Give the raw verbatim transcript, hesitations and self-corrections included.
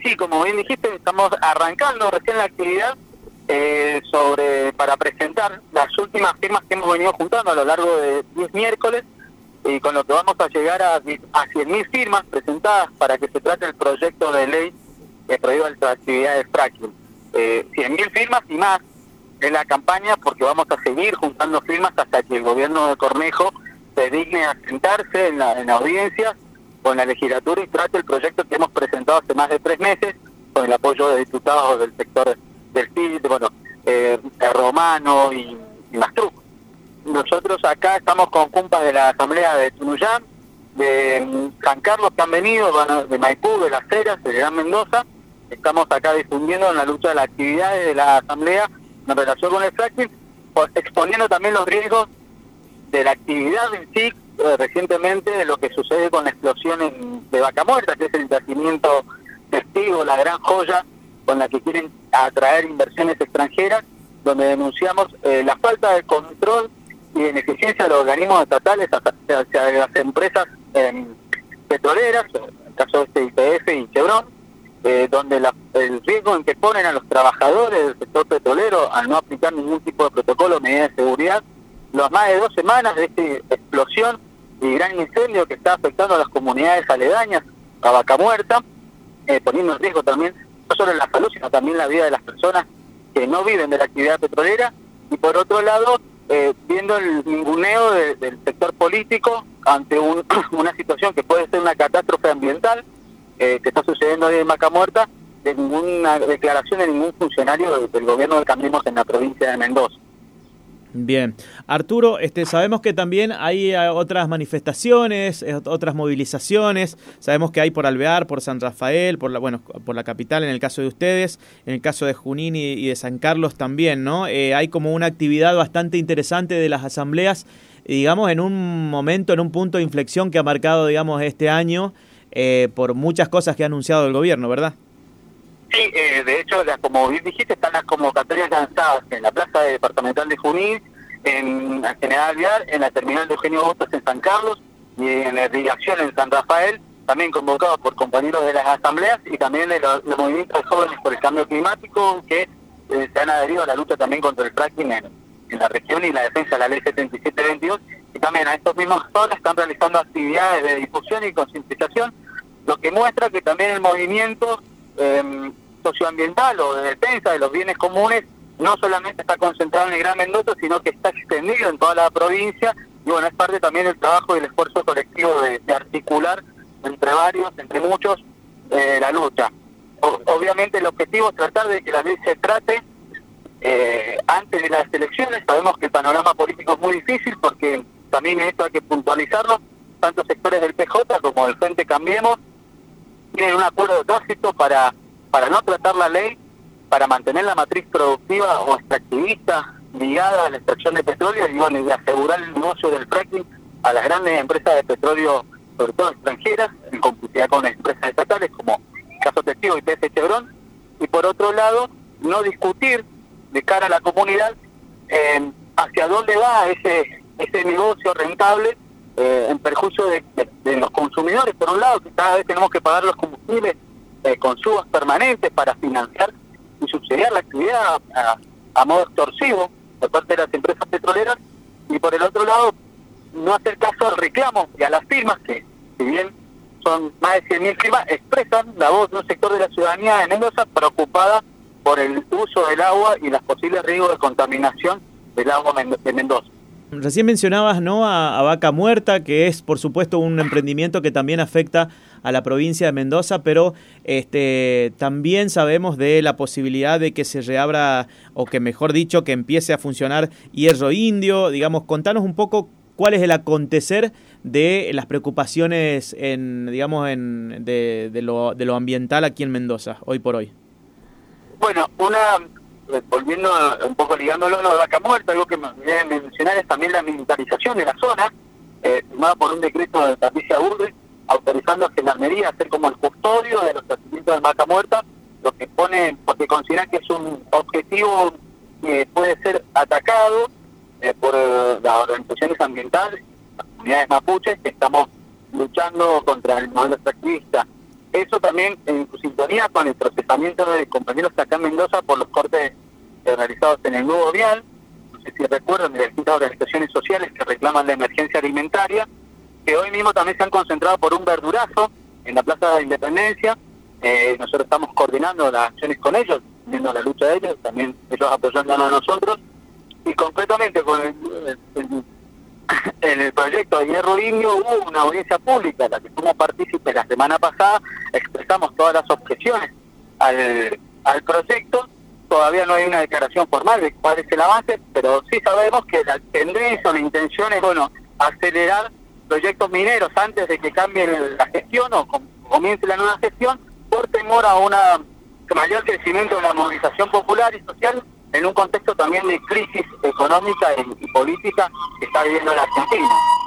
sí, como bien dijiste, estamos arrancando recién la actividad eh, sobre para presentar las últimas firmas que hemos venido juntando a lo largo de diez miércoles, y con lo que vamos a llegar a, a cien mil firmas presentadas para que se trate el proyecto de ley que prohíba la actividad de fracking. Eh, cien mil firmas y más en la campaña, porque vamos a seguir juntando firmas hasta que el gobierno de Cornejo se digne a sentarse en la, en la audiencia con la legislatura y trate el proyecto que hemos presentado hace más de tres meses, con el apoyo de diputados del sector del P I B, bueno, eh, Romano y, y Mastruc. Nosotros acá estamos con cumpas de la Asamblea de Tunuyán, de San Carlos que han venido, de Maipú, de Las Heras, de Gran Mendoza. Estamos acá difundiendo en la lucha de las actividades de la Asamblea en relación con el fracking, exponiendo también los riesgos de la actividad en sí, eh, recientemente de lo que sucede con la explosión en, de Vaca Muerta, que es el yacimiento testigo, la gran joya con la que quieren atraer inversiones extranjeras, donde denunciamos eh, la falta de control y de ineficiencia de los organismos estatales hacia, hacia las empresas eh, petroleras, en el caso de este Y P F y Chevron, eh, donde la, el riesgo en que ponen a los trabajadores del sector petrolero al no aplicar ningún tipo de protocolo o medida de seguridad, las más de dos semanas de esta explosión y gran incendio que está afectando a las comunidades aledañas a Vaca Muerta, eh, poniendo en riesgo también no solo la salud, sino también la vida de las personas que no viven de la actividad petrolera, y por otro lado, eh, viendo el ninguneo de, del sector político ante un, una situación que puede ser una catástrofe ambiental, eh, que está sucediendo hoy en Vaca Muerta, de ninguna declaración de ningún funcionario del, del gobierno de Cambiemos en la provincia de Mendoza. Bien. Arturo, este, sabemos que también hay otras manifestaciones, otras movilizaciones. Sabemos que hay por Alvear, por San Rafael, por la, bueno, por la capital en el caso de ustedes, en el caso de Junín y, y de San Carlos también, ¿no? Eh, hay como una actividad bastante interesante de las asambleas, digamos, en un momento, en un punto de inflexión que ha marcado, digamos, este año eh, por muchas cosas que ha anunciado el gobierno, ¿verdad? Sí, eh, de hecho, las, como bien dijiste, están las convocatorias lanzadas en la Plaza Departamental de Junín, en la General Alvear, en la Terminal de Eugenio Bustos en San Carlos y en la irrigación en San Rafael, también convocados por compañeros de las asambleas y también de los, los movimientos de jóvenes por el cambio climático que eh, se han adherido a la lucha también contra el fracking en, en la región y la defensa de la ley setenta y siete veintidós, y también a estos mismos jóvenes están realizando actividades de difusión y concientización, lo que muestra que también el movimiento Eh, socioambiental o de defensa de los bienes comunes no solamente está concentrado en el Gran Mendoza, sino que está extendido en toda la provincia, y bueno, es parte también del trabajo y el esfuerzo colectivo de, de articular entre varios, entre muchos, eh, la lucha. O, obviamente el objetivo es tratar de que la ley se trate eh, antes de las elecciones. Sabemos que el panorama político es muy difícil, porque también esto hay que puntualizarlo, tanto sectores del P J como del Frente Cambiemos tienen un acuerdo tácito para, para no tratar la ley, para mantener la matriz productiva o extractivista ligada a la extracción de petróleo y, bueno, y asegurar el negocio del fracking a las grandes empresas de petróleo, sobre todo extranjeras, en complicidad con empresas estatales como caso testigo Y P F Chevron, y por otro lado, no discutir de cara a la comunidad eh, hacia dónde va ese, ese negocio rentable, Eh, en perjuicio de, de, de los consumidores, por un lado, que cada vez tenemos que pagar los combustibles eh, con subas permanentes para financiar y subsidiar la actividad a, a modo extorsivo por parte de las empresas petroleras, y por el otro lado, no hacer caso al reclamo y a las firmas, que si bien son más de cien mil firmas, expresan la voz de un sector de la ciudadanía de Mendoza preocupada por el uso del agua y los posibles riesgos de contaminación del agua de Mendoza. Recién mencionabas, ¿no?, a, a Vaca Muerta, que es por supuesto un emprendimiento que también afecta a la provincia de Mendoza, pero este también sabemos de la posibilidad de que se reabra, o que mejor dicho, que empiece a funcionar Hierro Indio. Digamos, contanos un poco cuál es el acontecer de las preocupaciones en, digamos, en de, de, lo, de lo ambiental aquí en Mendoza, hoy por hoy. Bueno, una... volviendo un poco ligándolo a lo de Vaca Muerta, algo que me olvidé de mencionar es también la militarización de la zona, eh, firmada por un decreto de Patricia Urbe, autorizando a Gendarmería a ser como el custodio de los yacimientos de Vaca Muerta, lo que pone, porque considera que es un objetivo que puede ser atacado eh, por eh, las organizaciones ambientales, las comunidades mapuches, que estamos luchando contra el modelo extractivista eso también en sintonía con el procesamiento de compañeros acá en Mendoza por los cortes realizados en el nuevo vial. No sé si recuerdan de distintas organizaciones sociales que reclaman la emergencia alimentaria, que hoy mismo también se han concentrado por un verdurazo en la Plaza de Independencia. Eh, nosotros estamos coordinando las acciones con ellos, viendo la lucha de ellos, también ellos apoyándonos a nosotros, y concretamente con el, el, el, en el proyecto de Hierro Indio hubo una audiencia pública, en la que fuimos partícipes la semana pasada, expresamos todas las objeciones al, al proyecto. Todavía no hay una declaración formal de cuál es el avance, pero sí sabemos que la tendencia o la intención es, bueno, acelerar proyectos mineros antes de que cambie la gestión o comience la nueva gestión, por temor a un mayor crecimiento de la movilización popular y social en un contexto también de crisis económica y política que está viviendo la Argentina.